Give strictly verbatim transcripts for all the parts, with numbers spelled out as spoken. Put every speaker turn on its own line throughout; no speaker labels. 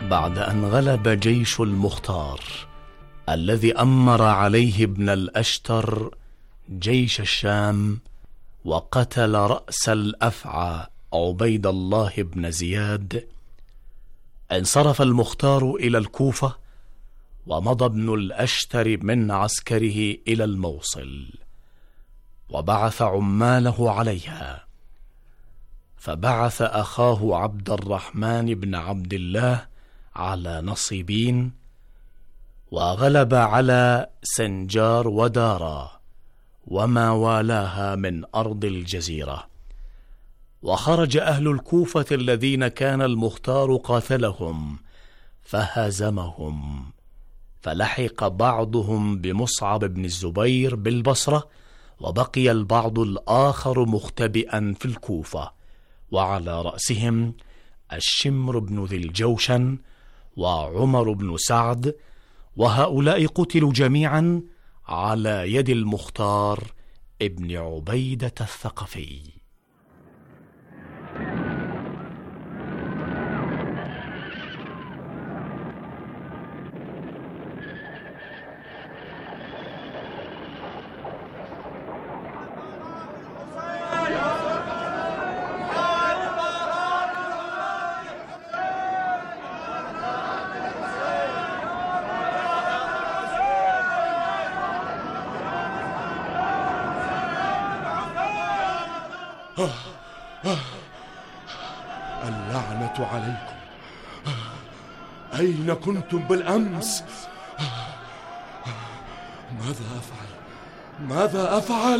بعد أن غلب جيش المختار الذي أمر عليه ابن الأشتر جيش الشام وقتل رأس الأفعى عبيد الله بن زياد، انصرف المختار إلى الكوفة، ومضى ابن الأشتر من عسكره إلى الموصل وبعث عماله عليها، فبعث أخاه عبد الرحمن بن عبد الله على نصيبين، وغلب على سنجار ودارا وما والاها من أرض الجزيرة. وخرج أهل الكوفة الذين كان المختار قاتلهم فهزمهم، فلحق بعضهم بمصعب بن الزبير بالبصرة، وبقي البعض الآخر مختبئا في الكوفة، وعلى رأسهم الشمر بن ذي الجوشن وعمر بن سعد، وهؤلاء قتلوا جميعا على يد المختار ابن عبيدة الثقفي.
اللعنة عليكم، أين كنتم بالأمس؟ ماذا أفعل؟ ماذا أفعل؟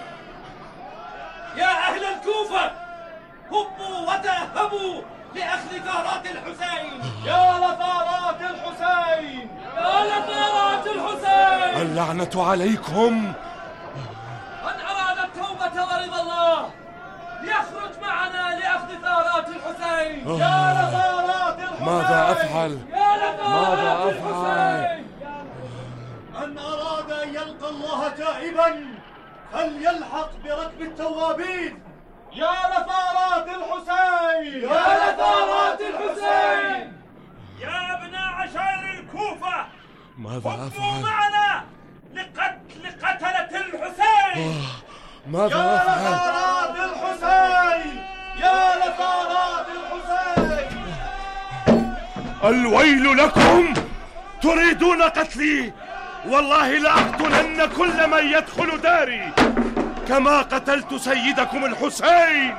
يا أهل الكوفة، هبوا وتأهبوا لأخذ ثارات الحسين. يا لثارات الحسين، يا لثارات الحسين.
اللعنة عليكم.
من أراد التوبة ورضا الله ليخرج معنا لأخذ ثارات الحسين. يا لثارات الحسين.
ماذا أفعل؟
يا لثارات
ماذا أفعل؟
من أراد أن يلقى الله تائبا فليلحق بركب التوابين. يا لثارات الحسين، يا لثارات الحسين. يا ابن عشائر الكوفة،
ماذا
هبوا
أفعل؟
معنا لقتل قتلة الحسين.
ماذا
يا
أفعل؟
لثارات الحسين، يا لثارات الحسين.
الويل لكم، تريدون قتلي؟ والله لأقتلن كل من يدخل داري كما قتلت سيدكم الحسين.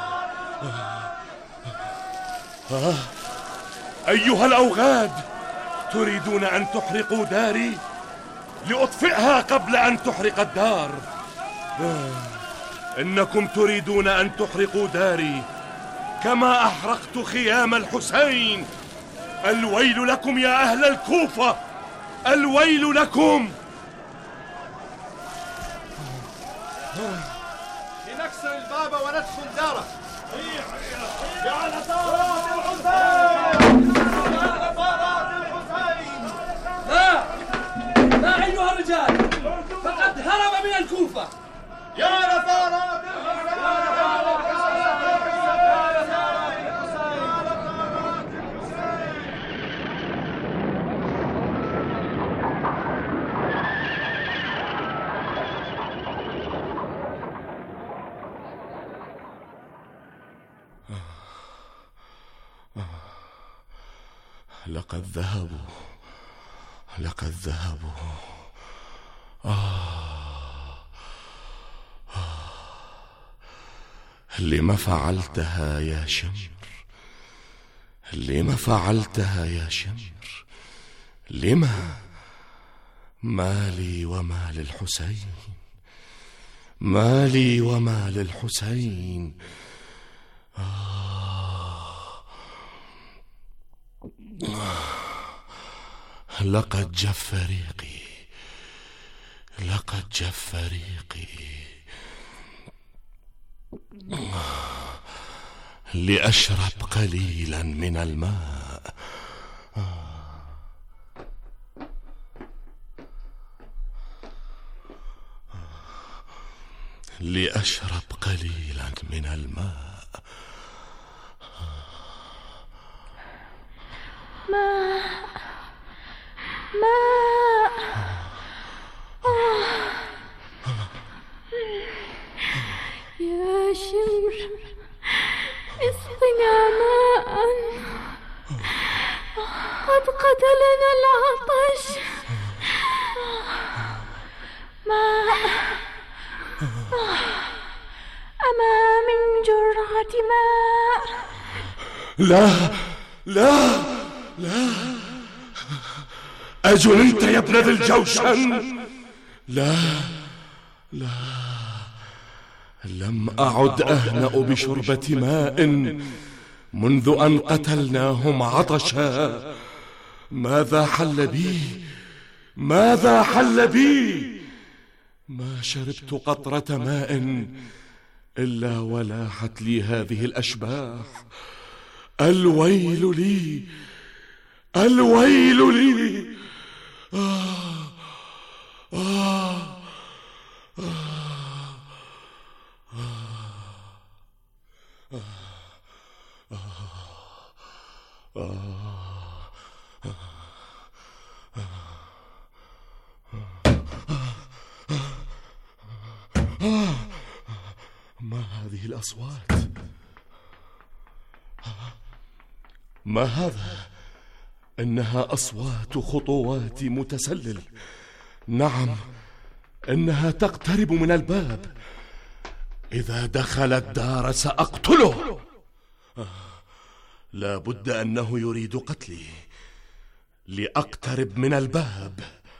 آه. أيها الأوغاد، تريدون أن تحرقوا داري لأطفئها قبل أن تحرق الدار. آه. إنكم تريدون أن تحرقوا داري كما أحرقت خيام الحسين. الويل لكم يا أهل الكوفة، الويل لكم.
لنكسر الباب وندخل داره. يا لثارات الحسين، يا لثارات الحسين. لا لا أيها الرجال، فقد هرب من الكوفة. يا لثارات الحسين.
لقد ذهبوا، لقد ذهبوا. آه. آه. لم فعلتها يا شمر؟ لم فعلتها يا شمر؟ لم؟ ما لي وما للحسين، ما لي وما للحسين. آه. لقد جف ريقي، لقد جف ريقي. لأشرب قليلا من الماء. لأشرب قليلا من الماء.
ما شمر اسقنا ماء، قد قتلنا العطش. ماء، أما من جرعة ماء؟
لا لا لا، أجننت يا ابن ذي الجوشن؟ لا لا، لم أعد أهنأ بشربة ماء منذ أن قتلناهم عطشا. ماذا حل بي؟ ماذا حل بي؟ ما شربت قطرة ماء إلا ولاحت لي هذه الأشباح. الويل لي، الويل لي. آه آه آه آه آه آه. ما هذه الأصوات؟ ما هذا؟ إنها أصوات خطوات متسلل. نعم، إنها تقترب من الباب. إذا دخل الدار سأقتله. لا بد أنه يريد قتلي لأقترب من الباب.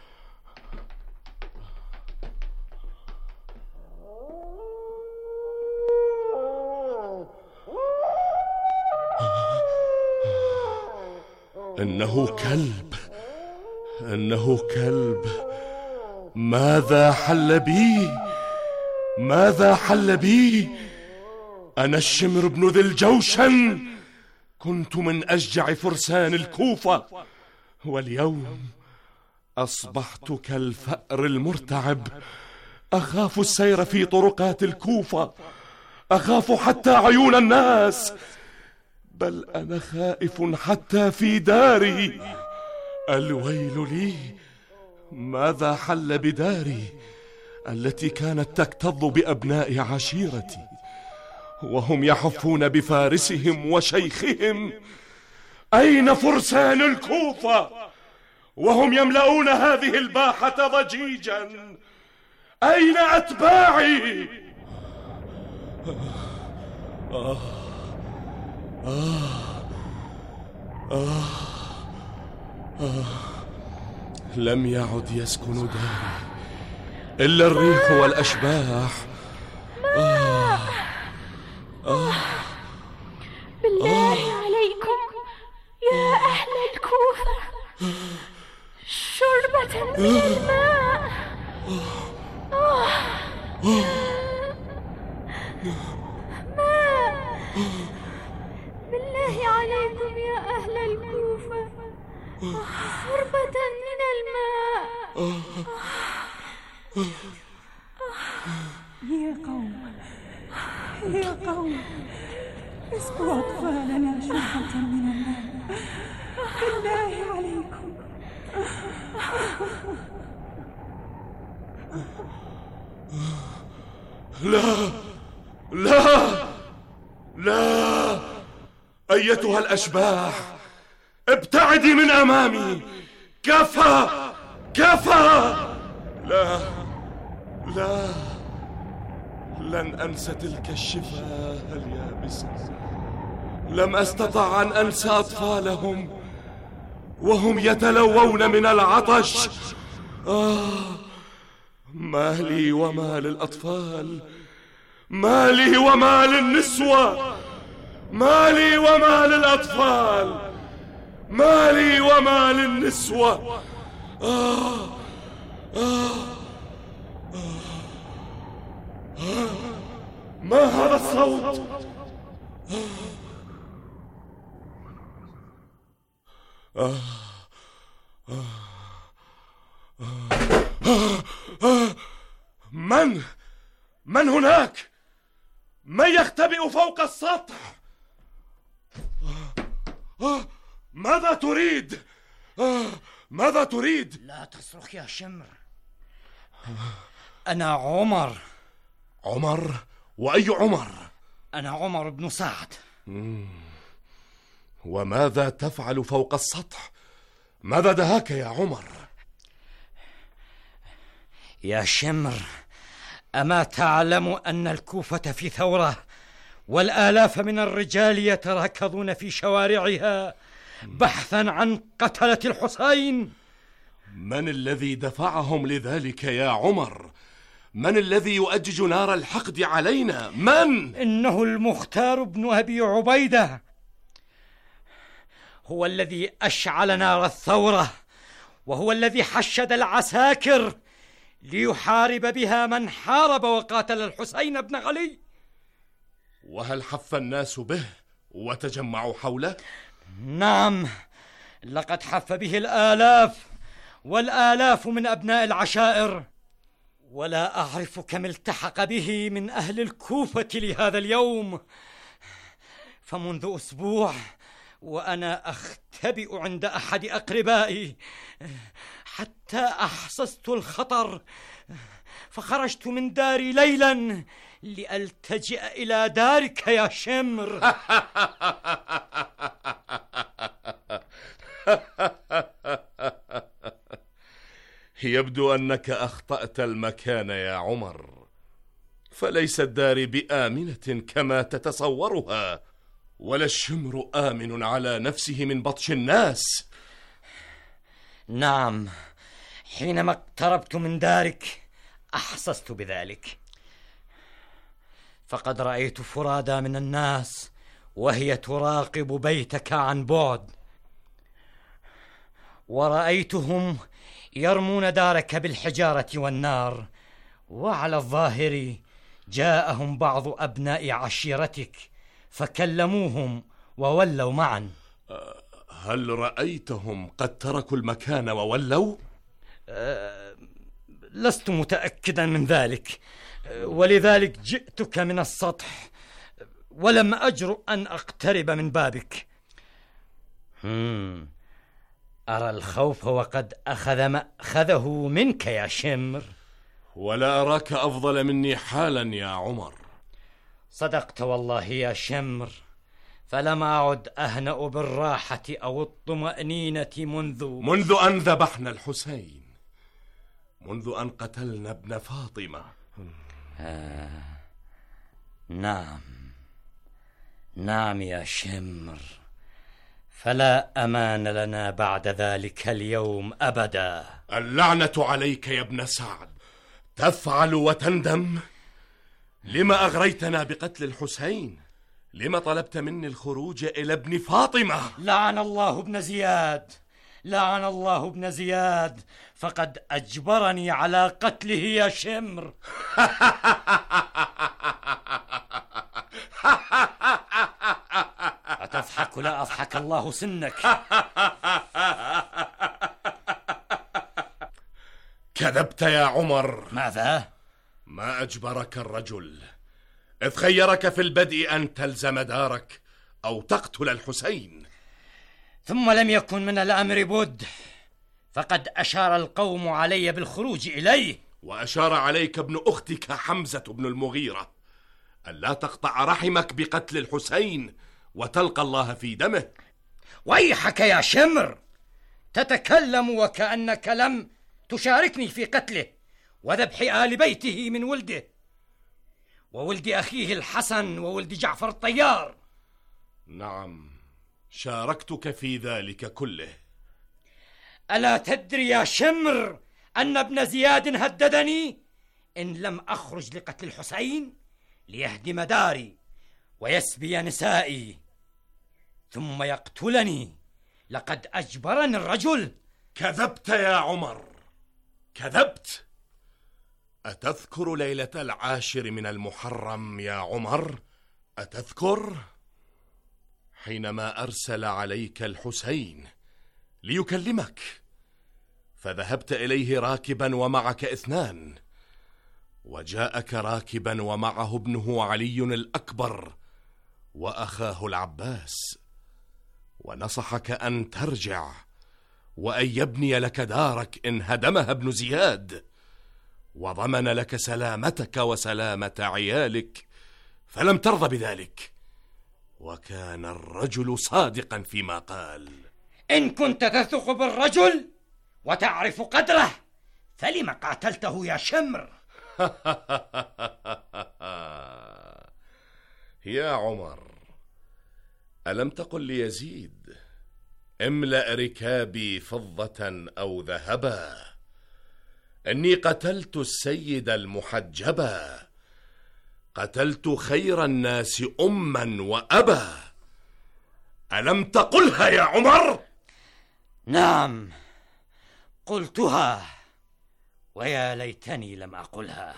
إنه كلب، إنه كلب. ماذا حل بي؟ ماذا حل بي؟ أنا الشمر بن ذي الجوشن، كنت من أشجع فرسان الكوفة، واليوم أصبحت كالفأر المرتعب. أخاف السير في طرقات الكوفة، أخاف حتى عيون الناس، بل أنا خائف حتى في داري. الويل لي، ماذا حل بداري التي كانت تكتظ بأبناء عشيرتي وهم يحفون بفارسهم وشيخهم؟ أين فرسان الكوفة وهم يملؤون هذه الباحة ضجيجا؟ أين أتباعي؟ آه آه آه آه لم يعد يسكن داري إلا الريح والأشباح. آه
آه بالله آه عليكم يا أهل الكوفة، شربة من الماء. آه ماء، بالله عليكم يا أهل الكوفة، شربة من الماء.
يا قوم يا قوم، اسقوا أطفالنا شربة من الماء بالله عليكم.
لا لا لا، أيتها الأشباح، ابتعدي من أمامي. كفى كفى. لا لا، لن أنسى تلك الشفاه اليابسة. لم أستطع أن أنسى أطفالهم وهم يتلوون من العطش. آه، ما لي وما للأطفال، ما لي وما للنسوة، ما لي وما للأطفال، ما لي وما للنسوة. آه آه آه آه ما هذا الصوت؟ آه آه آه آه من من هناك؟ من يختبئ فوق السطح؟ آه آه ماذا تريد؟ آه ماذا تريد؟
لا تصرخ يا شمر، أنا عمر.
عمر؟ وأي عمر؟
أنا عمر بن سعد.
وماذا تفعل فوق السطح؟ ماذا دهاك يا عمر؟
يا شمر، أما تعلم أن الكوفة في ثورة، والآلاف من الرجال يتراكضون في شوارعها بحثا عن قتلة الحسين؟
من الذي دفعهم لذلك يا عمر؟ من الذي يؤجج نار الحقد علينا؟ من؟
إنه المختار بن أبي عبيدة، هو الذي أشعل نار الثورة، وهو الذي حشد العساكر ليحارب بها من حارب وقاتل الحسين بن علي.
وهل حف الناس به وتجمعوا حوله؟
نعم، لقد حف به الآلاف والآلاف من أبناء العشائر، ولا أعرف كم التحق به من أهل الكوفة لهذا اليوم. فمنذ أسبوع وأنا أختبئ عند أحد أقربائي حتى أحسست الخطر، فخرجت من داري ليلا لألتجئ إلى دارك يا شمر.
يبدو أنك أخطأت المكان يا عمر، فليست داري بآمنة كما تتصورها، ولا الشمر آمن على نفسه من بطش الناس.
نعم، حينما اقتربت من دارك أحسست بذلك، فقد رأيت فرادى من الناس وهي تراقب بيتك عن بعد، ورأيتهم يرمون دارك بالحجارة والنار، وعلى الظاهر جاءهم بعض أبناء عشيرتك فكلموهم وولوا معا.
هل رأيتهم قد تركوا المكان وولوا؟
أه لست متأكدا من ذلك، ولذلك جئتك من السطح ولم أجرؤ أن أقترب من بابك. هم أرى الخوف وقد أخذ مأخذه منك يا شمر.
ولا أراك أفضل مني حالا يا عمر.
صدقت والله يا شمر، فلم أعد أهنأ بالراحة أو الطمأنينة منذ
منذ أن ذبحنا الحسين، منذ أن قتلنا ابن فاطمة.
آه. نعم نعم يا شمر، فلا أمان لنا بعد ذلك اليوم أبدا.
اللعنة عليك يا ابن سعد، تفعل وتندم. لما أغريتنا بقتل الحسين؟ لما طلبت مني الخروج إلى ابن فاطمة؟
لعن الله ابن زياد، لعن الله ابن زياد، فقد أجبرني على قتله يا شمر. أتضحك؟ لا أضحك الله سنك.
كذبت يا عمر.
ماذا؟
ما أجبرك الرجل، إذ خيرك في البدء أن تلزم دارك أو تقتل الحسين.
ثم لم يكن من الأمر بد، فقد أشار القوم علي بالخروج إليه،
وأشار عليك ابن أختك حمزة بن المغيرة ألا تقطع رحمك بقتل الحسين وتلقى الله في دمه.
ويحك يا شمر، تتكلم وكأنك لم تشاركني في قتله وذبح آل بيته من ولده وولد أخيه الحسن وولد جعفر الطيار.
نعم، شاركتك في ذلك كله.
ألا تدري يا شمر أن ابن زياد هددني إن لم أخرج لقتل الحسين ليهدم داري ويسبي نسائي ثم يقتلني؟ لقد أجبرني الرجل.
كذبت يا عمر، كذبت. أتذكر ليلة العاشر من المحرم يا عمر؟ أتذكر حينما أرسل عليك الحسين ليكلمك، فذهبت إليه راكبا ومعك اثنان، وجاءك راكبا ومعه ابنه علي الأكبر وأخاه العباس، ونصحك أن ترجع وأن يبني لك دارك إن هدمها ابن زياد، وضمن لك سلامتك وسلامة عيالك، فلم ترضى بذلك، وكان الرجل صادقا فيما قال.
إن كنت تثق بالرجل وتعرف قدره فلم قاتلته يا شمر؟
يا عمر، ألم تقل ليزيد املأ ركابي فضة أو ذهبا؟ إني قتلت السيد المحجبا، قتلت خير الناس أما وأبا. ألم تقلها يا عمر؟
نعم قلتها، ويا ليتني لم أقلها.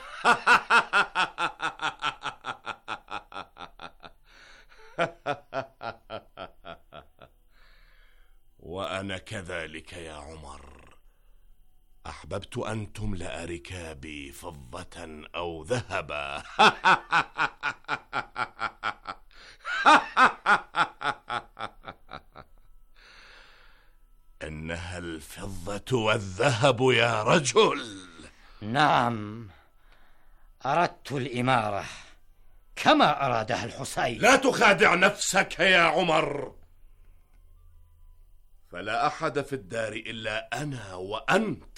وأنا كذلك يا عمر، أحببت أن تملأ ركابي فضة أو ذهبا. إنها الفضة والذهب يا رجل.
نعم أردت الإمارة كما أرادها الحسين.
لا تخادع نفسك يا عمر، فلا أحد في الدار إلا أنا وأنت.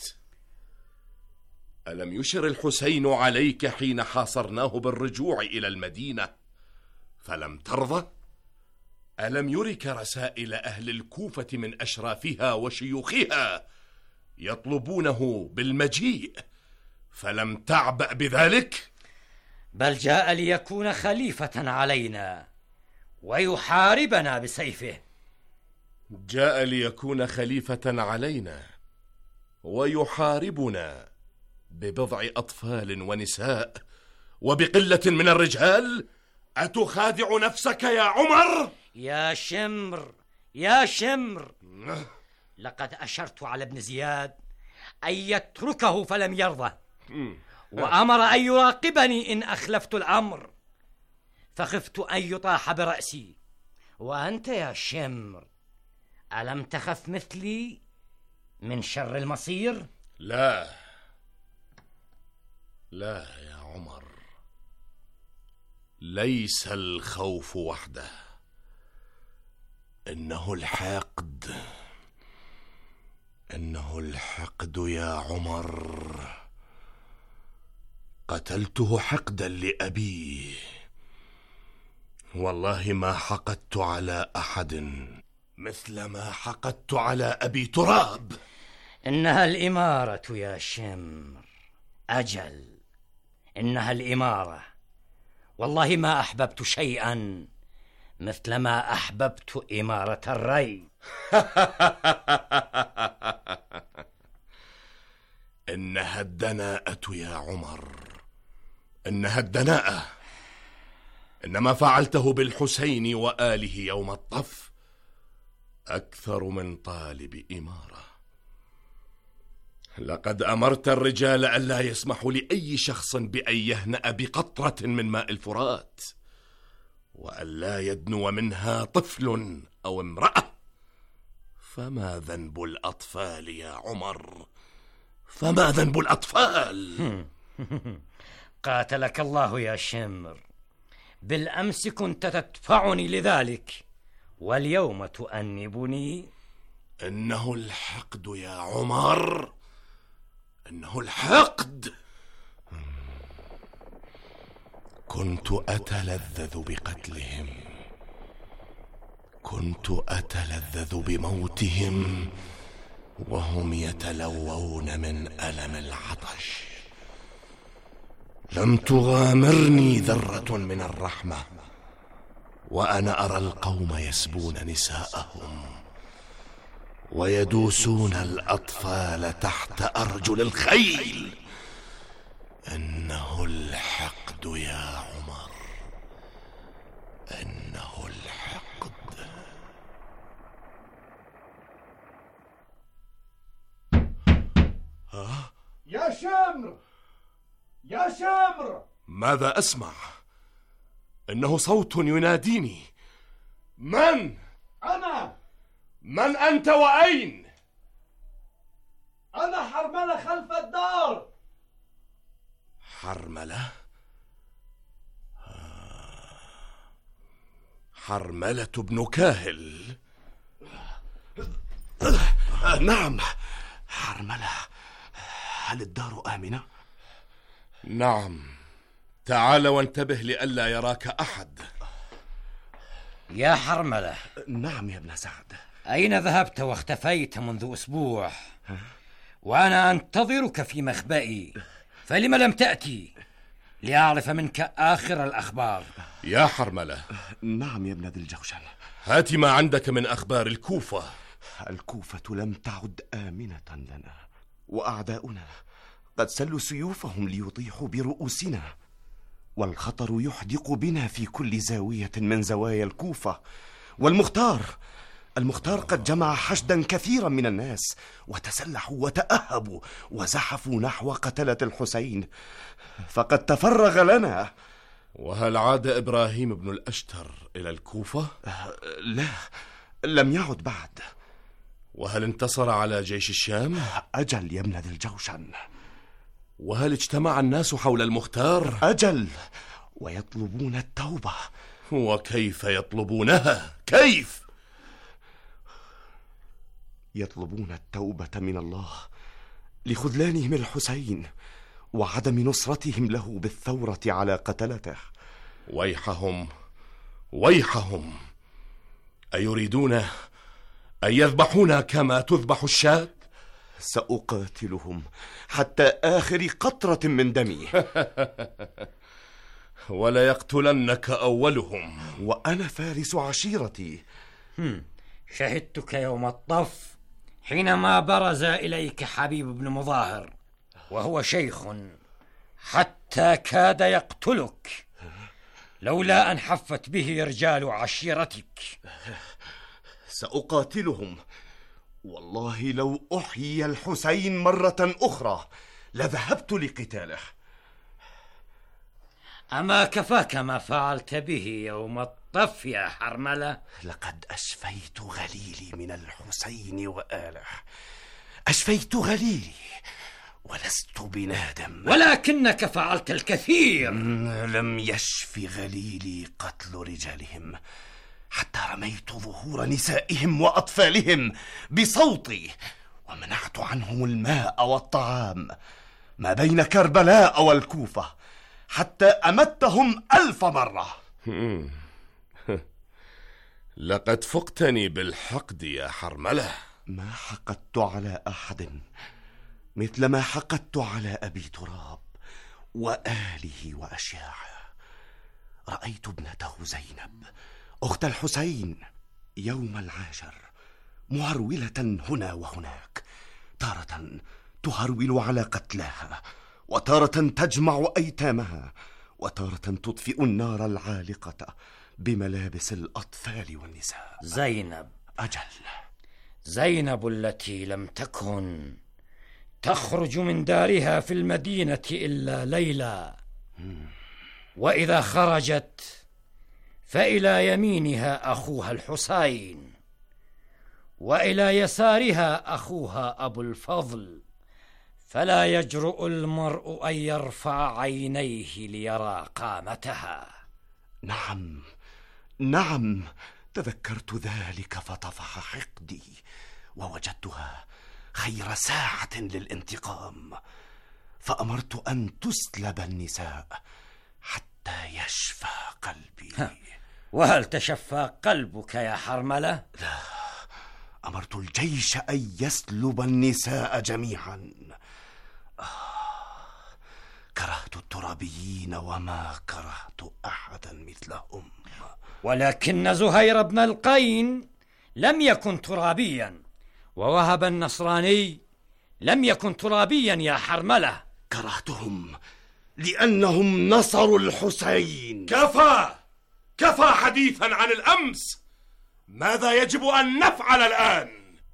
ألم يشر الحسين عليك حين حاصرناه بالرجوع إلى المدينة فلم ترضى؟ ألم يرك رسائل أهل الكوفة من أشرافها وشيوخها يطلبونه بالمجيء فلم تعبأ بذلك؟
بل جاء ليكون خليفة علينا ويحاربنا بسيفه.
جاء ليكون خليفة علينا ويحاربنا ببضع أطفال ونساء وبقلة من الرجال؟ أتخادع نفسك يا عمر؟
يا شمر يا شمر، لقد أشرت على ابن زياد أن يتركه فلم يرضى، وأمر أن يراقبني إن أخلفت الأمر، فخفت أن يطاح برأسي. وأنت يا شمر ألم تخف مثلي من شر المصير؟
لا لا يا عمر، ليس الخوف وحده، إنه الحقد، إنه الحقد يا عمر. قتلته حقدا لأبيه، والله ما حقدت على أحد مثل ما حقدت على أبي تراب.
إنها الإمارة يا شمر، أجل إنها الإمارة. والله ما أحببت شيئا مثل ما أحببت إمارة الري.
إنها الدناءة يا عمر، إنها الدناءة. إن ما فعلته بالحسين وآله يوم الطف أكثر من طالب إمارة. لقد أمرت الرجال ألا يسمحوا لأي شخص بأن يهنأ بقطرة من ماء الفرات، وألا يدنو منها طفل أو امرأة. فما ذنب الأطفال يا عمر؟ فما ذنب الأطفال؟
قاتلك الله يا شمر، بالأمس كنت تدفعني لذلك واليوم تؤنبني.
إنه الحقد يا عمر، إنه الحقد. كنت أتلذذ بقتلهم، كنت أتلذذ بموتهم وهم يتلوون من ألم العطش. لم تغامرني ذرة من الرحمة وأنا أرى القوم يسبون نساءهم ويدوسون الأطفال تحت أرجل الخيل. إنه الحقد يا عمر، إنه الحقد. ها؟
يا شمر يا شمر،
ماذا أسمع؟ إنه صوت يناديني. من؟
أنا.
من أنت وأين؟
أنا حرملة خلف الدار.
حرملة؟ حرملة بن كاهل.
نعم حرملة، هل الدار آمنة؟
نعم، تعال وانتبه لئلا يراك أحد.
يا حرملة.
نعم يا ابن سعد.
أين ذهبت واختفيت منذ أسبوع؟ وأنا أنتظرك في مخبئي، فلم لم تأتي لأعرف منك آخر الأخبار؟
يا حرملة.
نعم يا ابن ذي الجوشن.
هات ما عندك من أخبار الكوفة.
الكوفة لم تعد آمنة لنا، وأعداؤنا قد سلوا سيوفهم ليطيحوا برؤوسنا، والخطر يحدق بنا في كل زاوية من زوايا الكوفة. والمختار المختار قد جمع حشدا كثيرا من الناس، وتسلحوا وتأهبوا وزحفوا نحو قتلة الحسين، فقد تفرغ لنا.
وهل عاد إبراهيم بن الأشتر إلى الكوفة؟
لا، لم يعد بعد.
وهل انتصر على جيش الشام؟
أجل يا ابن ذي الجوشن.
وهل اجتمع الناس حول المختار؟
أجل، ويطلبون التوبة.
وكيف يطلبونها؟ كيف؟
يطلبون التوبة من الله لخذلانهم الحسين وعدم نصرتهم له بالثورة على قتلته.
ويحهم ويحهم، أيريدون أن يذبحونا كما تذبح الشاة؟
سأقاتلهم حتى آخر قطرة من دمي.
ولا يقتلنك أولهم.
وأنا فارس عشيرتي.
شهدتك يوم الطف حينما برز إليك حبيب بن مظاهر وهو شيخ، حتى كاد يقتلك لولا أن حفت به رجال عشيرتك.
سأقاتلهم، والله لو أحيي الحسين مرة أخرى لذهبت لقتاله.
أما كفاك ما فعلت به يوم الطف يا حرملة؟
لقد أشفيت غليلي من الحسين وآله، أشفيت غليلي ولست بنادم.
ولكنك فعلت الكثير.
لم يشف غليلي قتل رجالهم، حتى رميت ظهور نسائهم وأطفالهم بصوتي، ومنعت عنهم الماء والطعام ما بين كربلاء والكوفة، حتى أمتهم ألف مرة.
لقد فقتني بالحقد يا حرملة.
ما حقدت على أحد مثل ما حقدت على أبي تراب وآله وأشياعه. رأيت ابنته زينب أخت الحسين يوم العاشر معرولة هنا وهناك، تارة تهرول على قتلاها، وتارة تجمع أيتامها، وتارة تطفئ النار العالقة بملابس الأطفال والنساء.
زينب.
أجل،
زينب التي لم تكن تخرج من دارها في المدينة إلا ليلا، وإذا خرجت فإلى يمينها أخوها الحسين، وإلى يسارها أخوها أبو الفضل، فلا يجرؤ المرء أن يرفع عينيه ليرى قامتها.
نعم نعم، تذكرت ذلك فطفح حقدي، ووجدتها خير ساعة للانتقام، فأمرت أن تسلب النساء حتى يشفى قلبي.
وهل تشفى قلبك يا حرملة؟
لا، أمرت الجيش أن يسلب النساء جميعا. آه، كرهت الترابيين وما كرهت أحدا مثلهم.
ولكن زهير بن القين لم يكن ترابيا، ووهب النصراني لم يكن ترابيا يا حرملة.
كرهتهم لأنهم نصروا الحسين.
كفى كفى حديثا عن الأمس، ماذا يجب أن نفعل الآن؟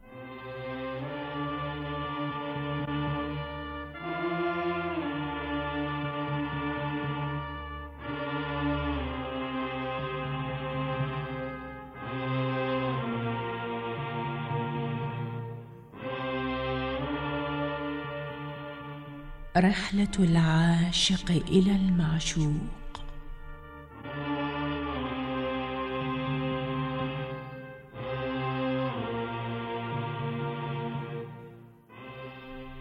رحلة العاشق إلى المعشوق.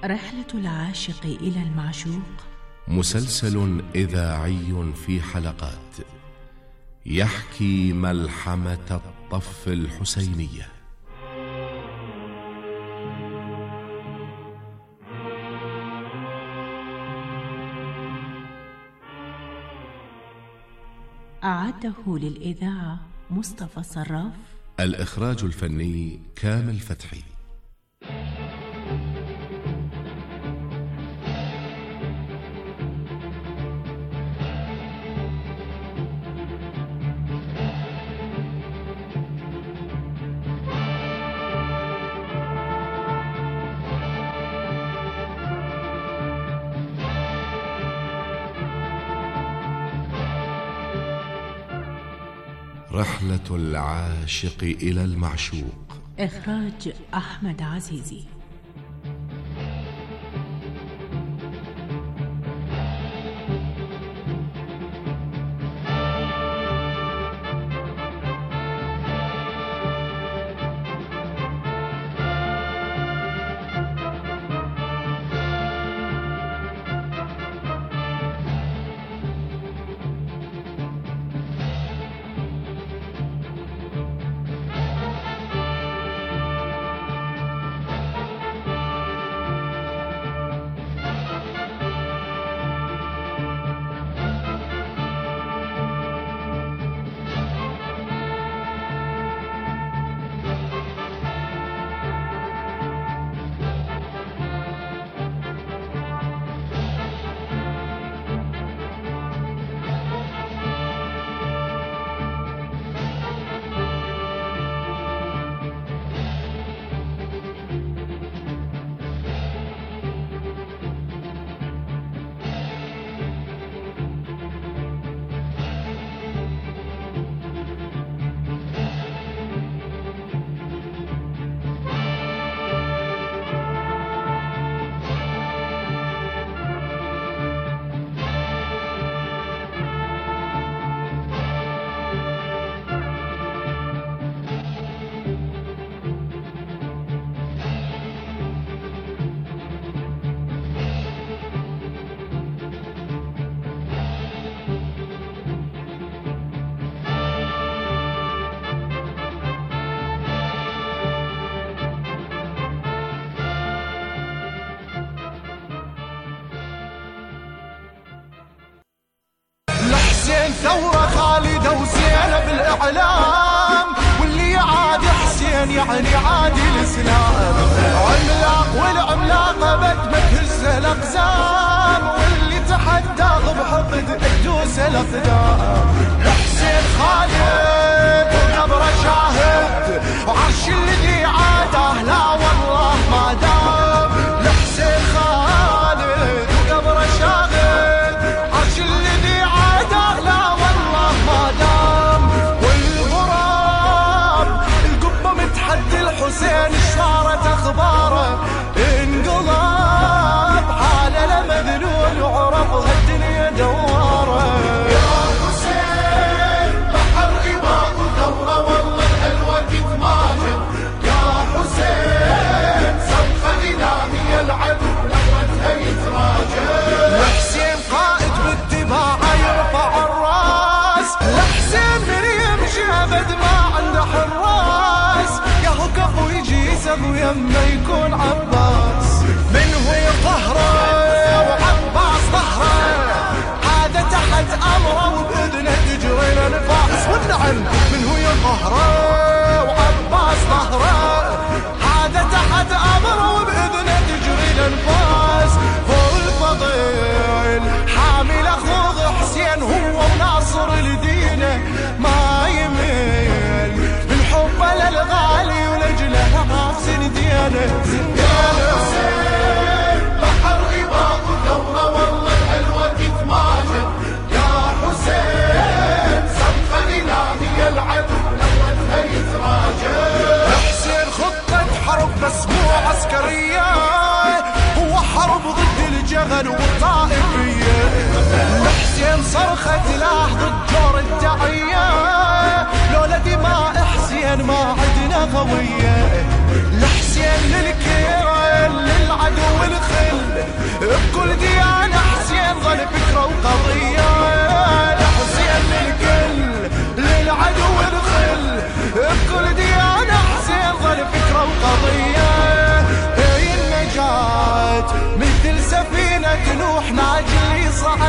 رحلة العاشق إلى المعشوق
مسلسل إذاعي في حلقات يحكي ملحمة الطف الحسينية.
أعده للإذاعة مصطفى صراف.
الإخراج الفني كامل فتحي. رحلة العاشق إلى المعشوق.
إخراج أحمد عزيزي.
ثورة خالدة وزينة بالإعلام، واللي عاد حسين يعني عاد الإسلام. عملاق والعملاقة بد ما تهز الأقزام، واللي تحدى بحقد تدوس الأقدام. حسين خالد وقبره شاهد، وعرش الذي عاده لا والله ما دام. لحسين خالد وقبره شاهد، عرش الذي عاده لا والله ما دام. والغراب القبة متحدي الحسين صارت اخباره، انقلب حاله لمذلول وعرف هالدنيا دواره. يا حسين بحر إباء وثورة والله الوقت ماجد. يا حسين صفقة إلهية العدو لقوتها يتراجع. حسين قائد بالدفاع يرفع الراس، لحسين من يمشي أبد ما عنده حراس. ياهو كفو يجي يسب ويما يكون عباس، من هو ظهره وعباس ظهره. هذا تحت أمره وبإذنه تجري الأنفاس. والنعم من هو ظهره وعباس ظهره. هذا تحت أمره وبإذنه تجري الأنفاس. فوق الفضيل حامل أخوه حسين، هو وناصر لدينه ما يميل. من حبه للغالي ولجله نفس ديانه.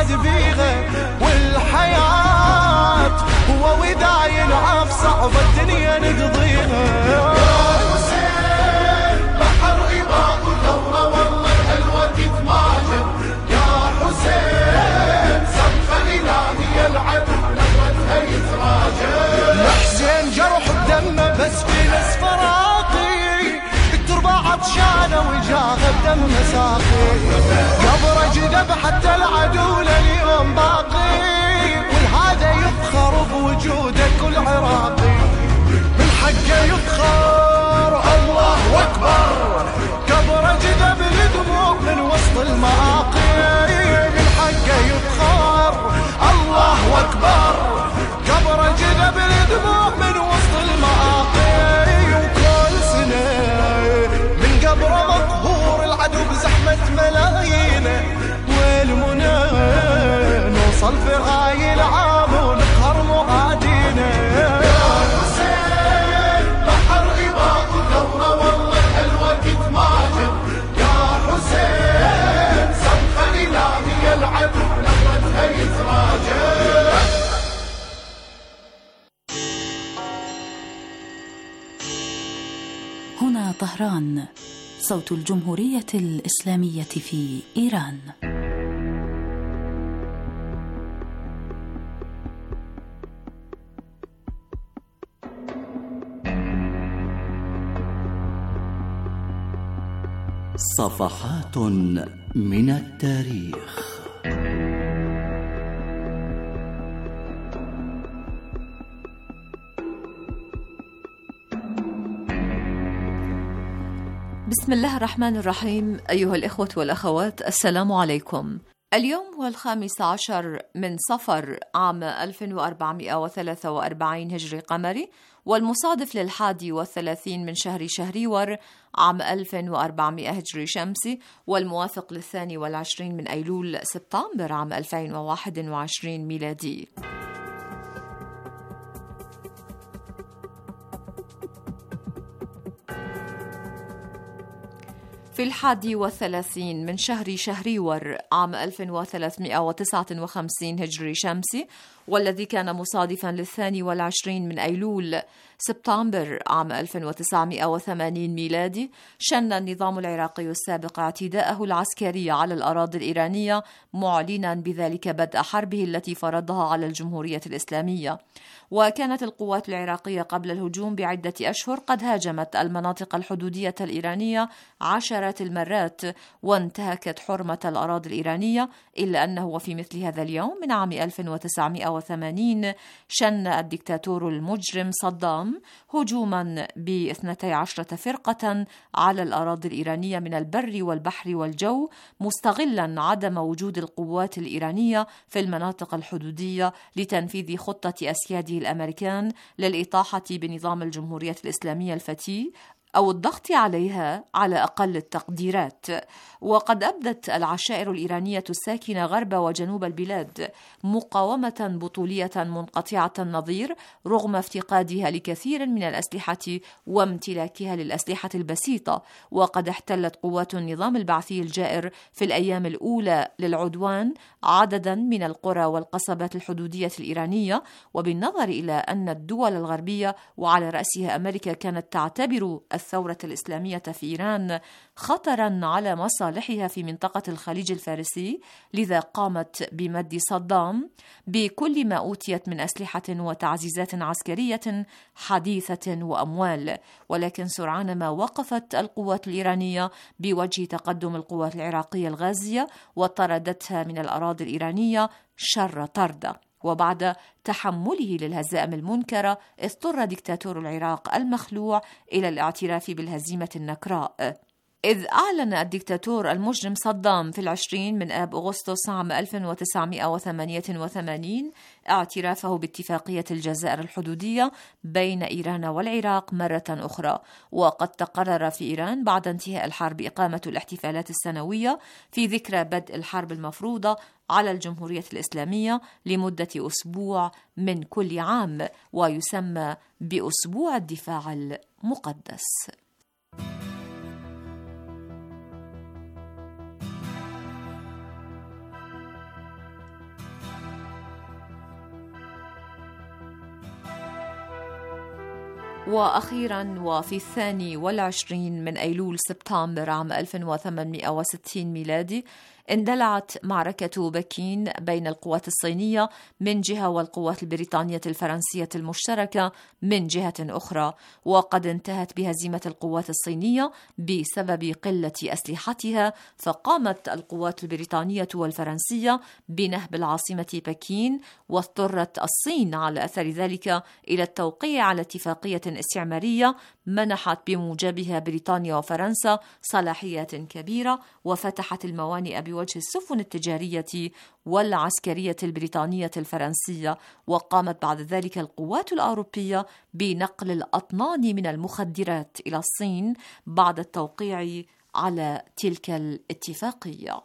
نصعد بيها والحياة هو وداع يلعب صعب الدنيا نقضيها. يا حسين بحر إباء وثورة والله الوقت ماجد. يا حسين صرخة إلهي يلعب نظرتها يتراجع. حسين جرح بدمه بس في نصف فراقي التربة عطشانة وجاها بدم ساقي. قبره جذب حتى العدو لليوم باقي والهذا يفخر بوجوده كل عراقي. من حقه يفخر الله أكبر قبره جذب الدموع من وسط المآقي. من حقه يفخر الله أكبر قبره جذب الدموع من وسط المآقي. وكل سنة من قبره مقهور العدو بزحمة ملايينه والمنى نوصل في غاية العام ونقهر معادينا. يا حسين بحر إباء وثورة والله الوقت ماجد. يا حسين صرخة إلهي يلعب نظرتها يتراجع.
هنا طهران، صوت الجمهورية الإسلامية في إيران.
صفحات من التاريخ.
بسم الله الرحمن الرحيم. أيها الإخوة والأخوات، السلام عليكم. اليوم هو الخامس عشر من صفر عام ألف وأربعمائة وثلاثة وأربعين هجري قمري، والمصادف للحادي والثلاثين من شهر شهريور عام ألف وأربعمائة هجري شمسي، والموافق للثاني والعشرين من أيلول سبتمبر عام ألفين وواحد وعشرين ميلادي. في الحادي والثلاثين من شهر شهريور عام ألف وثلاثمائة وتسعة وخمسين هجري شمسي، والذي كان مصادفا للثاني والعشرين من أيلول سبتمبر عام ألف وتسعمائة وثمانين ميلادي، شن النظام العراقي السابق اعتداءه العسكري على الأراضي الإيرانية، معلنا بذلك بدء حربه التي فرضها على الجمهورية الإسلامية. وكانت القوات العراقية قبل الهجوم بعدة أشهر قد هاجمت المناطق الحدودية الإيرانية عشرات المرات وانتهكت حرمة الأراضي الإيرانية، إلا أنه وفي مثل هذا اليوم من عام ألف وتسعمائة وثمانين شن الدكتاتور المجرم صدام هجوما باثنتي عشرة فرقة على الأراضي الإيرانية من البر والبحر والجو، مستغلا عدم وجود القوات الإيرانية في المناطق الحدودية لتنفيذ خطة أسياده الأمريكان للإطاحة بنظام الجمهورية الإسلامية الفتي أو الضغط عليها على أقل التقديرات. وقد أبدت العشائر الإيرانية الساكنة غرب وجنوب البلاد مقاومة بطولية منقطعة النظير رغم افتقادها لكثير من الأسلحة وامتلاكها للأسلحة البسيطة. وقد احتلت قوات النظام البعثي الجائر في الأيام الأولى للعدوان عددا من القرى والقصبات الحدودية الإيرانية، وبالنظر إلى أن الدول الغربية وعلى رأسها أمريكا كانت تعتبر الثورة الإسلامية في إيران خطرا على مصالحها في منطقة الخليج الفارسي، لذا قامت بمد صدام بكل ما أوتيت من أسلحة وتعزيزات عسكرية حديثة وأموال. ولكن سرعان ما وقفت القوات الإيرانية بوجه تقدم القوات العراقية الغازية وطردتها من الأراضي الإيرانية شر طردة. وبعد تحمله للهزائم المنكرة اضطر دكتاتور العراق المخلوع إلى الاعتراف بالهزيمة النكراء، إذ أعلن الدكتاتور المجرم صدام في العشرين من آب أغسطس عام ألف وتسعمائة وثمانية وثمانين اعترافه باتفاقية الجزائر الحدودية بين إيران والعراق مرة أخرى. وقد تقرر في إيران بعد انتهاء الحرب إقامة الاحتفالات السنوية في ذكرى بدء الحرب المفروضة على الجمهورية الإسلامية لمدة أسبوع من كل عام، ويسمى بأسبوع الدفاع المقدس. وأخيرا وفي الثاني والعشرين من أيلول سبتمبر عام ألف وثمانمئة وستين ميلادي اندلعت معركة بكين بين القوات الصينية من جهة والقوات البريطانية الفرنسية المشتركة من جهة أخرى، وقد انتهت بهزيمة القوات الصينية بسبب قلة أسلحتها، فقامت القوات البريطانية والفرنسية بنهب العاصمة بكين، واضطرت الصين على أثر ذلك إلى التوقيع على اتفاقية استعمارية منحت بموجبها بريطانيا وفرنسا صلاحيات كبيرة وفتحت الموانئ بوجه السفن التجارية والعسكرية البريطانية الفرنسية، وقامت بعد ذلك القوات الأوروبية بنقل الأطنان من المخدرات إلى الصين بعد التوقيع على تلك الاتفاقية.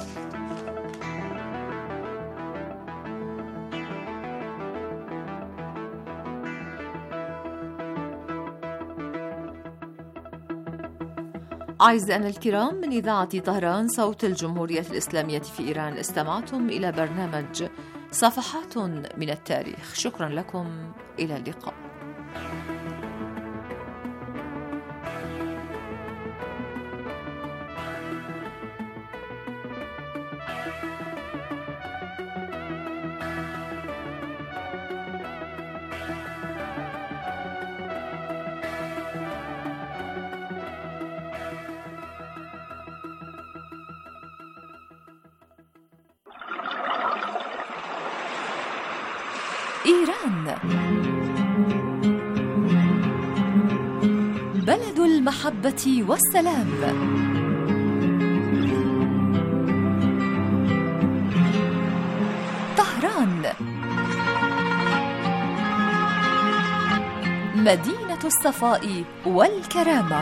أعزائنا الكرام، من إذاعة طهران صوت الجمهورية الإسلامية في إيران، استمعتم إلى برنامج صفحات من التاريخ. شكرا لكم، إلى اللقاء. إيران بلد المحبة والسلام. طهران مدينة الصفاء والكرامة.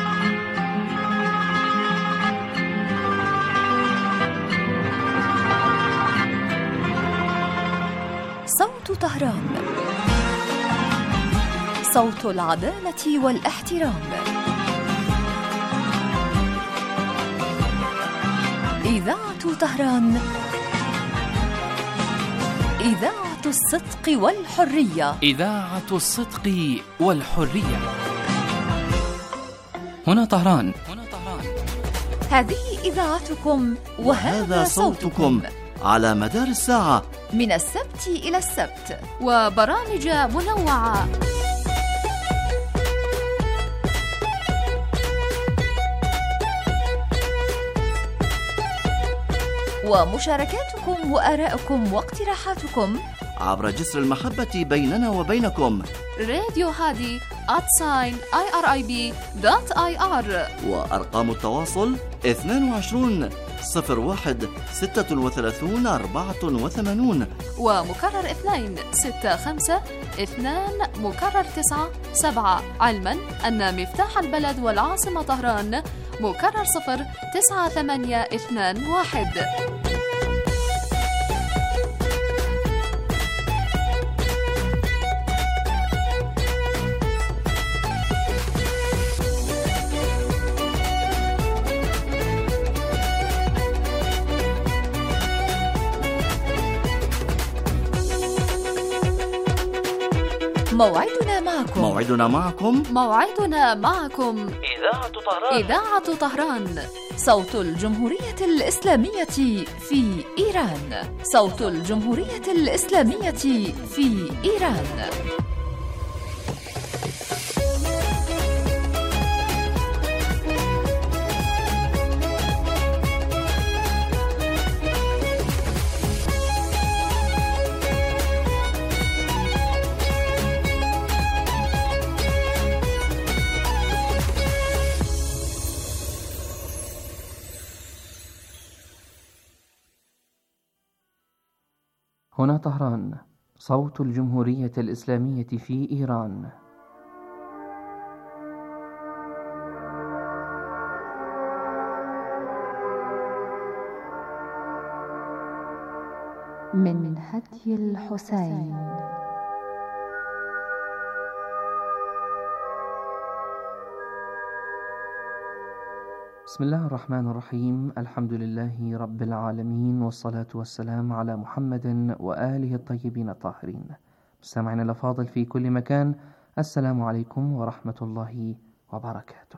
صوت طهران، صوت العدالة والاحترام. إذاعة طهران، إذاعة الصدق والحرية.
إذاعة الصدق والحرية. هنا طهران.
هذه إذاعتكم وهذا صوتكم
على مدار الساعة
من السبت إلى السبت، وبرامج منوعة. ومشاركاتكم وآراءكم واقتراحاتكم
عبر جسر المحبة بيننا وبينكم.
راديو هادي آت ساين آي آر آي بي دوت آي آر،
وأرقام التواصل اثنان وعشرون صفر واحد ستة وثلاثون أربعة وثمانون،
ومكرر اثنين ستة خمسة اثنان مكرر تسعة سبعة، علما أن مفتاح البلد والعاصمة طهران مكرر صفر تسعة ثمانية اثنان واحد. موعدنا معكم
موعدنا معكم
موعدنا معكم
إذاعة طهران
إذاعة طهران، صوت الجمهورية الإسلامية في إيران، صوت الجمهورية الإسلامية في إيران.
هنا طهران، صوت الجمهورية الإسلامية في إيران.
من هدي الحسين.
بسم الله الرحمن الرحيم، الحمد لله رب العالمين، والصلاة والسلام على محمد وآله الطيبين الطاهرين. مستمعينا الأفاضل في كل مكان، السلام عليكم ورحمة الله وبركاته.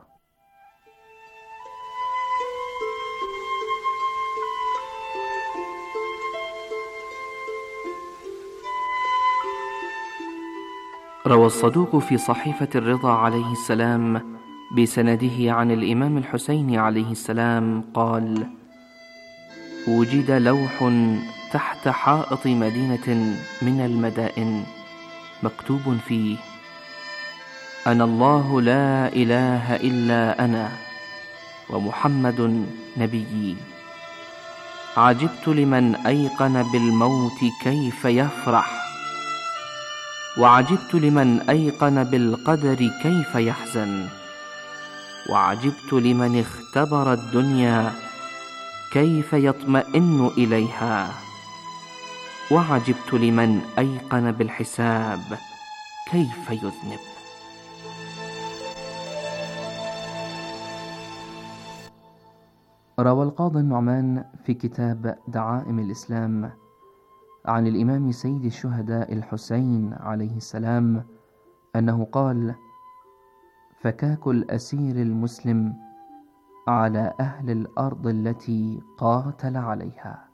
روى الصدوق في صحيفة الرضا عليه السلام بسنده عن الإمام الحسين عليه السلام قال: وجد لوح تحت حائط مدينة من المدائن مكتوب فيه: أنا الله لا إله إلا أنا ومحمد نبيي. عجبت لمن أيقن بالموت كيف يفرح، وعجبت لمن أيقن بالقدر كيف يحزن، وعجبت لمن اختبر الدنيا كيف يطمئن إليها، وعجبت لمن أيقن بالحساب كيف يذنب.
روى القاضي النعمان في كتاب دعائم الإسلام عن الإمام سيد الشهداء الحسين عليه السلام أنه قال: فكاك الأسير المسلم على أهل الأرض التي قاتل عليها.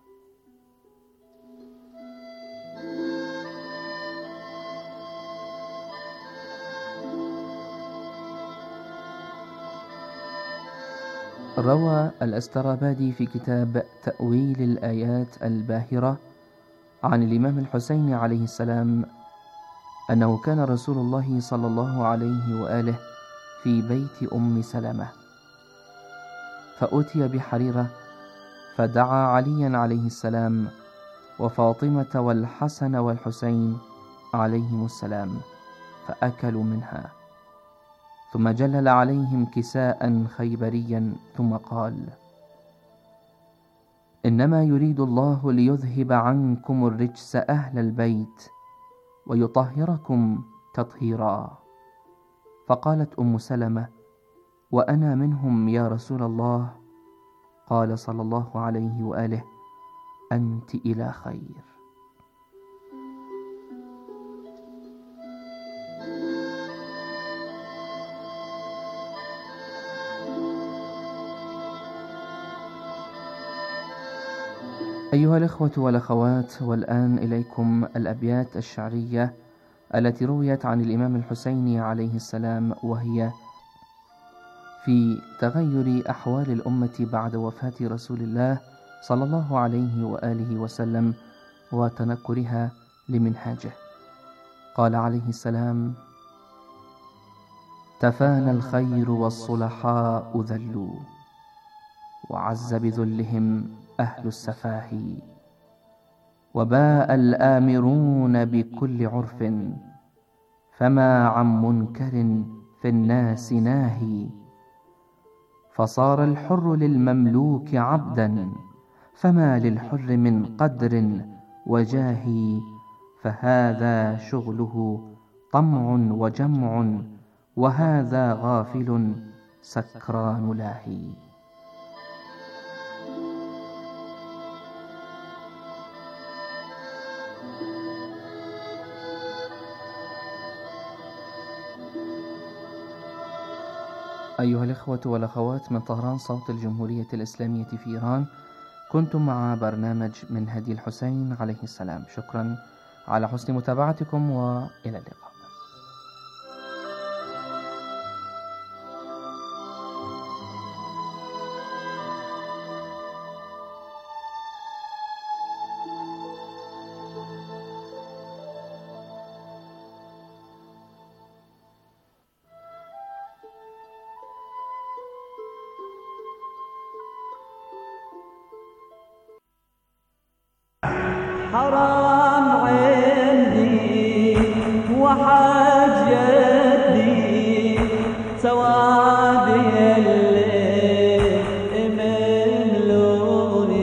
روى الأسترابادي في كتاب تأويل الآيات الباهرة عن الإمام الحسين عليه السلام أنه كان رسول الله صلى الله عليه وآله في بيت أم سلمة، فأتي بحريرة فدعا عليا عليه السلام وفاطمة والحسن والحسين عليهم السلام فأكلوا منها، ثم جلل عليهم كساء خيبريا ثم قال: إنما يريد الله ليذهب عنكم الرجس أهل البيت ويطهركم تطهيرا. فقالت أم سلمة: وأنا منهم يا رسول الله؟ قال صلى الله عليه وآله: أنت إلى خير. أيها الإخوة والأخوات، والآن إليكم الأبيات الشعرية التي رويت عن الإمام الحسين عليه السلام، وهي في تغير أحوال الأمة بعد وفاة رسول الله صلى الله عليه وآله وسلم وتنكرها لمنهاجه. قال عليه السلام: تفانى الخير والصلحاء ذلوا، وعز بذلهم أهل السفاح، وباء الآمرون بكل عرف، فما عن منكر في الناس ناهي، فصار الحر للمملوك عبدا، فما للحر من قدر وجاه، فهذا شغله طمع وجمع، وهذا غافل سكران لاهي. أيها الإخوة والأخوات، من طهران صوت الجمهورية الإسلامية في إيران، كنتم مع برنامج من هدي الحسين عليه السلام. شكرا على حسن متابعتكم، وإلى اللقاء.
حرام عندي وحاج يدي سواد اللي مملوني،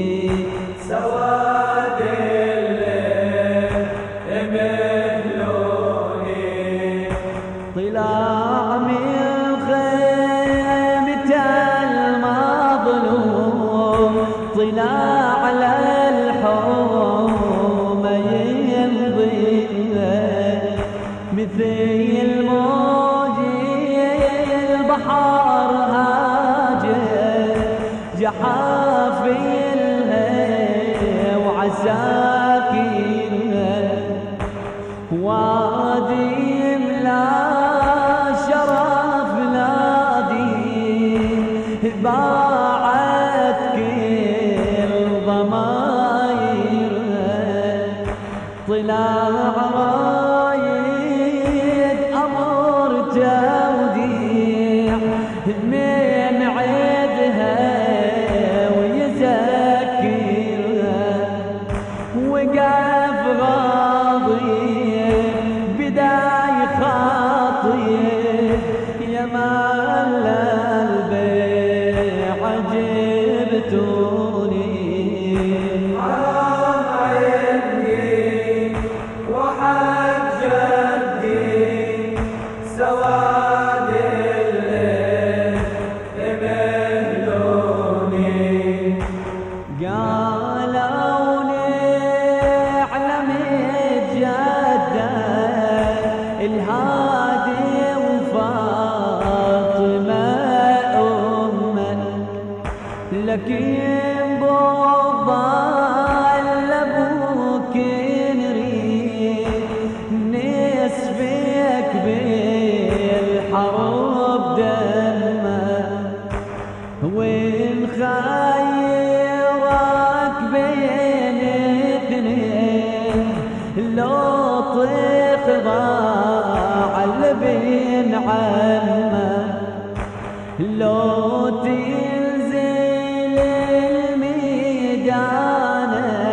سواد اللي مملوني، طلع من خيمة المظلوم، طلع على الحوم ذاكرها وادي لا شرف نادي باعت كل ضمايرها طلع رايد امر توديع من عيدها ويذكرها وقف غاضي بداي خاطي يا مال البيع عجبتوني حرام عيني وحق جدي سواد الليل مهلوني قالوا لي اعلم جده الهادي وفاطمه امك لكن بضل ابوك نريد نسفك بالحرب دمك وين خيرك بين اثنين لو طيق ضاع البن عمك لو تنزل الميدان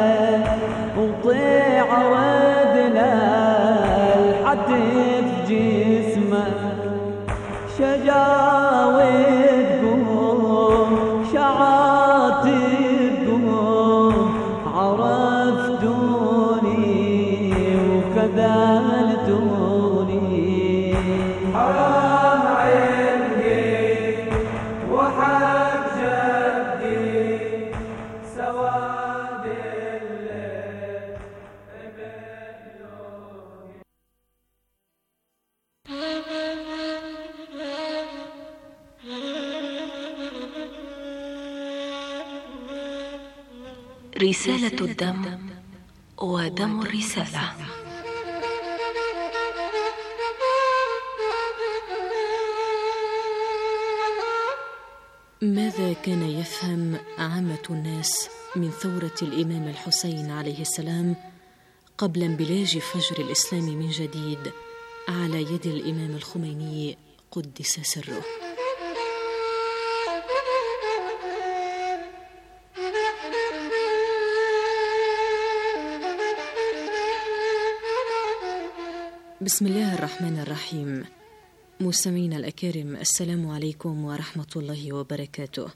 وطيع ودنا الحتف جسمك شجاوي تقوم شعاتي تقوم عرفتوني وخذلتوني حرام عيني وحق جدي سواد الليل
رسالة الدم ودم الرسالة.
ماذا كان يفهم عامة الناس من ثورة الإمام الحسين عليه السلام قبل انبلاج فجر الإسلام من جديد على يد الإمام الخميني قدس سره؟ بسم الله الرحمن الرحيم. مستمعينا الأكارم، السلام عليكم ورحمة الله وبركاته.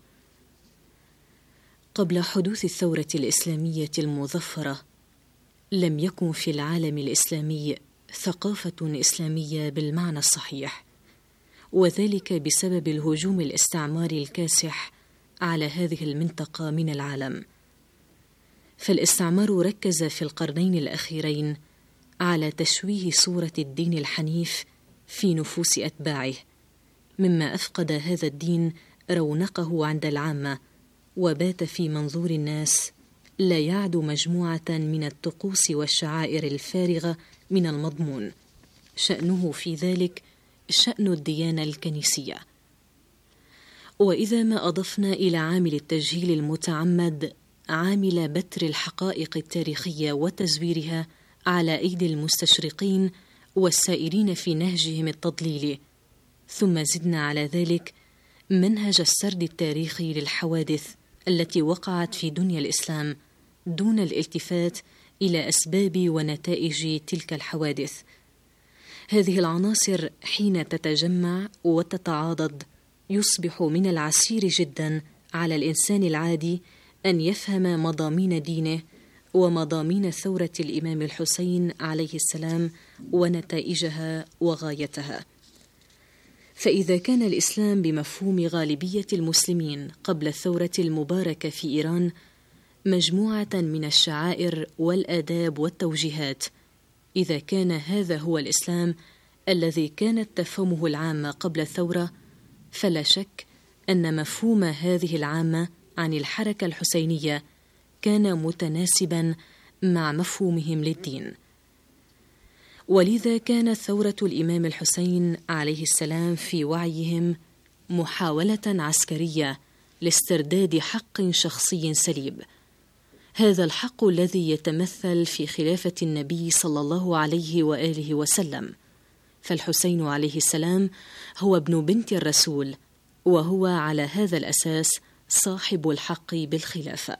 قبل حدوث الثورة الإسلامية المظفرة لم يكن في العالم الإسلامي ثقافة إسلامية بالمعنى الصحيح، وذلك بسبب الهجوم الاستعماري الكاسح على هذه المنطقة من العالم. فالاستعمار ركز في القرنين الأخيرين على تشويه صورة الدين الحنيف في نفوس أتباعه، مما أفقد هذا الدين رونقه عند العامة، وبات في منظور الناس لا يعد مجموعة من الطقوس والشعائر الفارغة من المضمون، شأنه في ذلك شأن الديانة الكنيسية. وإذا ما أضفنا إلى عامل التجهيل المتعمد عامل بتر الحقائق التاريخية وتزويرها على أيدي المستشرقين والسائرين في نهجهم التضليلي، ثم زدنا على ذلك منهج السرد التاريخي للحوادث التي وقعت في دنيا الإسلام دون الالتفات إلى أسباب ونتائج تلك الحوادث. هذه العناصر حين تتجمع وتتعاضد يصبح من العسير جدا على الإنسان العادي أن يفهم مضامين دينه ومضامين ثورة الإمام الحسين عليه السلام ونتائجها وغايتها. فإذا كان الإسلام بمفهوم غالبية المسلمين قبل الثورة المباركة في إيران مجموعة من الشعائر والآداب والتوجيهات، إذا كان هذا هو الإسلام الذي كانت تفهمه العامة قبل الثورة، فلا شك أن مفهوم هذه العامة عن الحركة الحسينية كان متناسبا مع مفهومهم للدين. ولذا كانت ثورة الإمام الحسين عليه السلام في وعيهم محاولة عسكرية لاسترداد حق شخصي سليب، هذا الحق الذي يتمثل في خلافة النبي صلى الله عليه وآله وسلم، فالحسين عليه السلام هو ابن بنت الرسول، وهو على هذا الأساس صاحب الحق بالخلافة.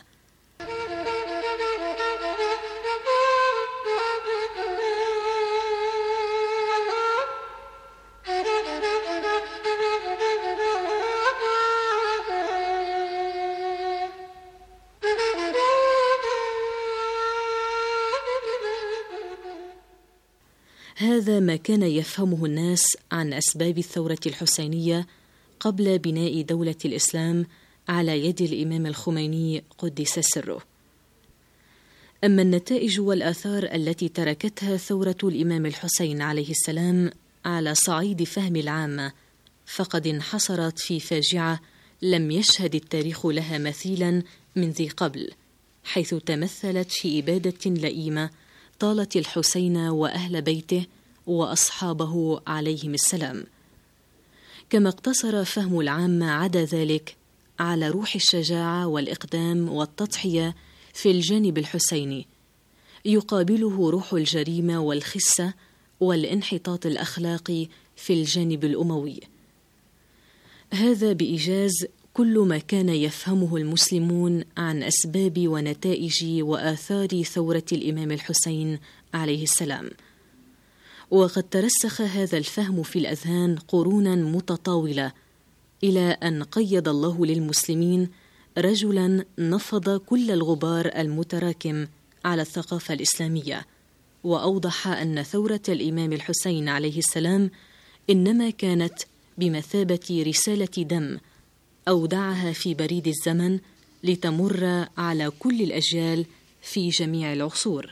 هذا ما كان يفهمه الناس عن أسباب الثورة الحسينية قبل بناء دولة الإسلام على يد الإمام الخميني قدس سره. أما النتائج والآثار التي تركتها ثورة الإمام الحسين عليه السلام على صعيد فهم العامة، فقد انحصرت في فاجعة لم يشهد التاريخ لها مثيلا من ذي قبل، حيث تمثلت في إبادة لئيمة طالت الحسين وأهل بيته وأصحابه عليهم السلام. كما اقتصر فهم العامة عدا ذلك على روح الشجاعة والإقدام والتضحية في الجانب الحسيني، يقابله روح الجريمة والخسة والانحطاط الأخلاقي في الجانب الأموي. هذا بإيجاز كل ما كان يفهمه المسلمون عن أسباب ونتائج وآثار ثورة الإمام الحسين عليه السلام. وقد ترسخ هذا الفهم في الأذهان قرونا متطاولة، إلى أن قيد الله للمسلمين رجلا نفض كل الغبار المتراكم على الثقافة الإسلامية، وأوضح أن ثورة الإمام الحسين عليه السلام إنما كانت بمثابة رسالة دم أودعها في بريد الزمن لتمر على كل الأجيال في جميع العصور.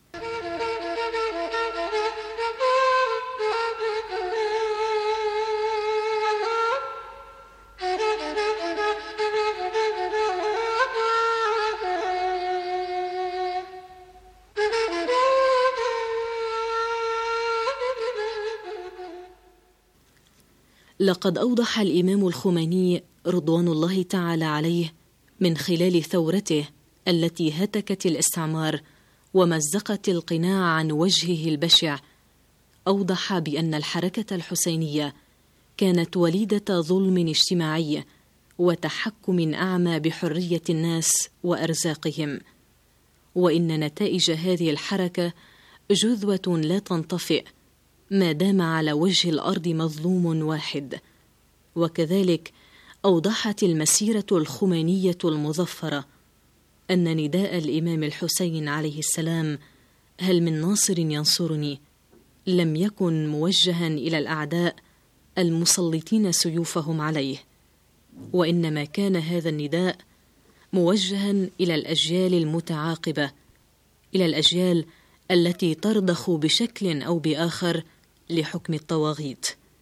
لقد أوضح الإمام الخميني رضوان الله تعالى عليه من خلال ثورته التي هتكت الاستعمار ومزقت القناع عن وجهه البشع، أوضح بأن الحركة الحسينية كانت وليدة ظلم اجتماعي وتحكم أعمى بحرية الناس وأرزاقهم، وإن نتائج هذه الحركة جذوة لا تنطفئ ما دام على وجه الأرض مظلوم واحد. وكذلك أوضحت المسيرة الخمينية المظفرة أن نداء الإمام الحسين عليه السلام هل من ناصر ينصرني لم يكن موجها إلى الأعداء المسلطين سيوفهم عليه، وإنما كان هذا النداء موجها إلى الأجيال المتعاقبة، إلى الأجيال التي ترضخ بشكل أو بآخر لحكم الطواغيت.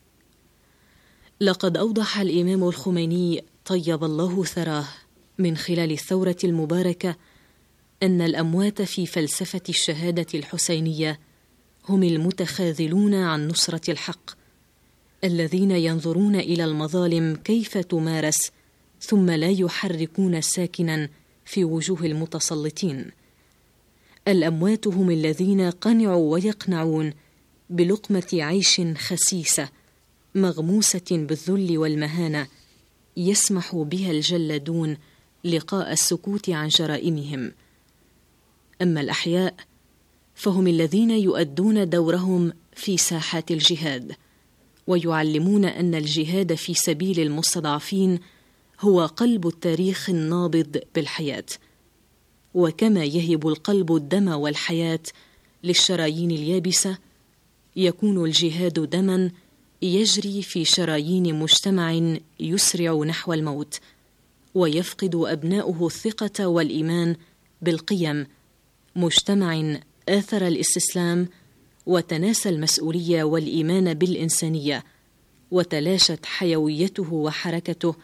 لقد أوضح الإمام الخميني طيب الله ثراه من خلال الثورة المباركة أن الأموات في فلسفة الشهادة الحسينية هم المتخاذلون عن نصرة الحق، الذين ينظرون إلى المظالم كيف تمارس ثم لا يحركون ساكنا في وجوه المتسلطين. الأموات هم الذين قنعوا ويقنعون بلقمة عيش خسيسة مغموسة بالذل والمهانة يسمح بها الجلادون لقاء السكوت عن جرائمهم. أما الأحياء فهم الذين يؤدون دورهم في ساحات الجهاد، ويعلمون أن الجهاد في سبيل المستضعفين هو قلب التاريخ النابض بالحياة. وكما يهب القلب الدم والحياة للشرايين اليابسة، يكون الجهاد دما يجري في شرايين مجتمع يسرع نحو الموت، ويفقد أبناؤه الثقة والإيمان بالقيم، مجتمع آثر الاستسلام وتناسى المسؤولية والإيمان بالإنسانية، وتلاشت حيويته وحركته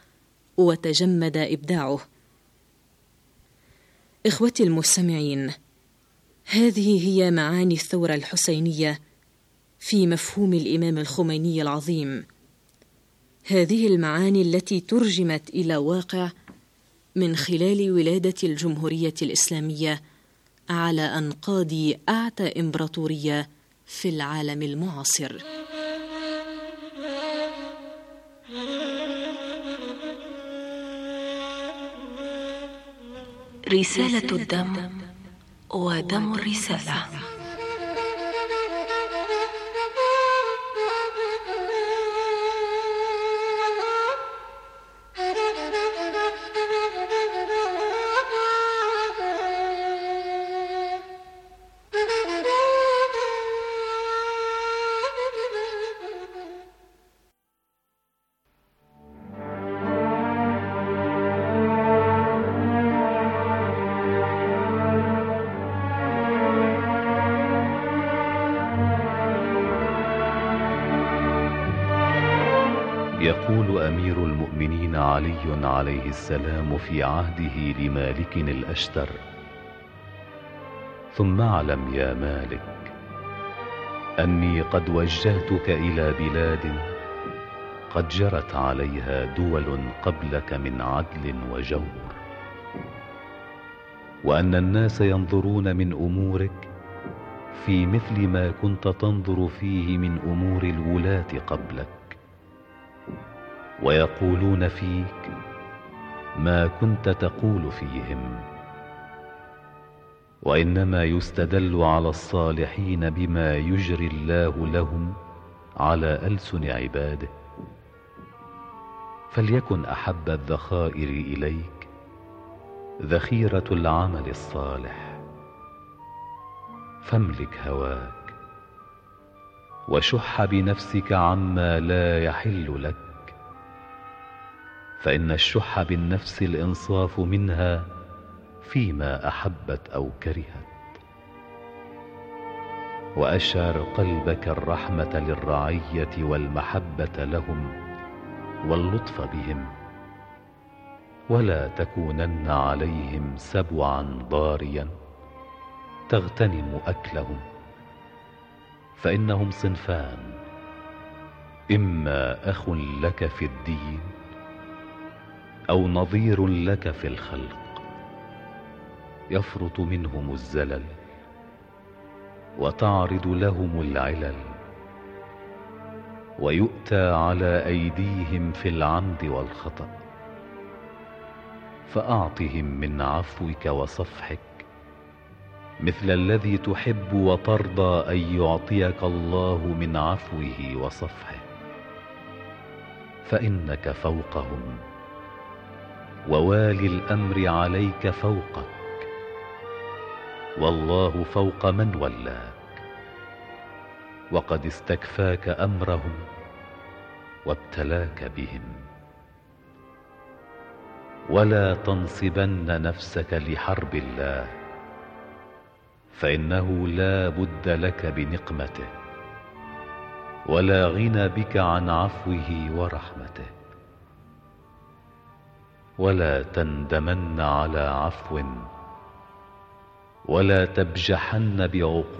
وتجمد إبداعه. إخوتي المستمعين، هذه هي معاني الثورة الحسينية في مفهوم الإمام الخميني العظيم. هذه المعاني التي ترجمت إلى واقع من خلال ولادة الجمهورية الإسلامية على أنقاض أعتى إمبراطورية في العالم المعاصر.
رسالة الدم ودم الرسالة.
يقول أمير المؤمنين علي عليه السلام في عهده لمالك الأشتر: ثم اعلم يا مالك أني قد وجهتك إلى بلاد قد جرت عليها دول قبلك من عدل وجور، وأن الناس ينظرون من أمورك في مثل ما كنت تنظر فيه من أمور الولاة قبلك، ويقولون فيك ما كنت تقول فيهم. وإنما يستدل على الصالحين بما يجري الله لهم على ألسن عباده. فليكن أحب الذخائر إليك ذخيرة العمل الصالح، فاملك هواك وشح بنفسك عما لا يحل لك، فإن الشح بالنفس الإنصاف منها فيما أحبت أو كرهت. وأشعر قلبك الرحمة للرعية والمحبة لهم واللطف بهم، ولا تكونن عليهم سبعا ضاريا تغتنم أكلهم، فإنهم صنفان: إما أخ لك في الدين أو نظير لك في الخلق، يفرط منهم الزلل وتعرض لهم العلل، ويؤتى على أيديهم في العمد والخطأ. فأعطهم من عفوك وصفحك مثل الذي تحب وترضى أن يعطيك الله من عفوه وصفحه، فإنك فوقهم، ووالي الأمر عليك فوقك، والله فوق من ولاك، وقد استكفاك أمرهم وابتلاك بهم. ولا تنصبن نفسك لحرب الله، فإنه لا بد لك بنقمته، ولا غنى بك عن عفوه ورحمته. ولا تندمن على عفو، ولا تبجحن بعقوبة